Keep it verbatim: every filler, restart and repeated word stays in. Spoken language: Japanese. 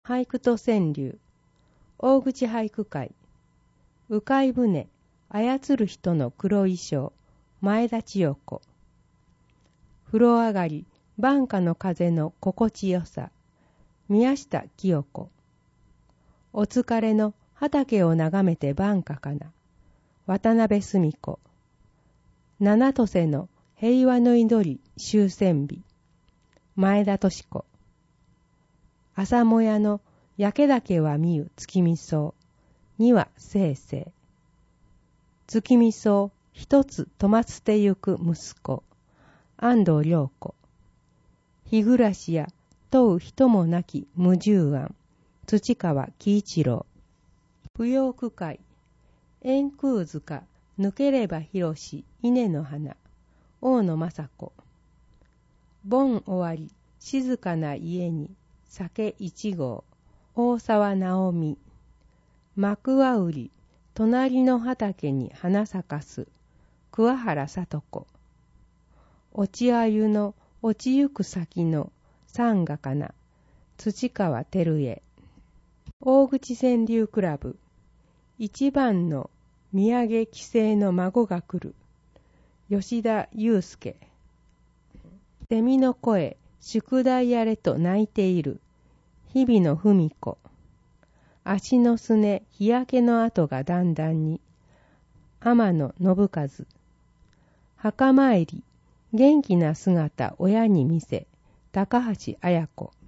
俳句と川柳、大口俳句会、鵜飼船、操る人の黒衣装、前田千代子。風呂上がり、晩夏の風の心地よさ、宮下清子。お疲れの畑を眺めて晩夏かな、渡辺澄子。七とせの平和の祈り終戦日、前田敏子。朝もやの焼けだけは見ゆ月見草、にはせいせい。月見草一つとまつてゆく息子、安藤良子。日暮らしや問う人もなき無重案、土川喜一郎。不要区会、円空塚抜ければ広し稲の花、大野雅子。盆終わり静かな家に酒一合、大沢直美。幕は売り隣の畑に花咲かす、桑原聡子。落ちあゆの落ちゆく先の山河かな、土川照江。大口川柳クラブ、一番の土産帰省の孫が来る、吉田祐介。セミの声、宿題やれと泣いている、日々の文子。足のすね日焼けの跡がだんだんに、天野信和。墓参り元気な姿親に見せ、高橋綾子。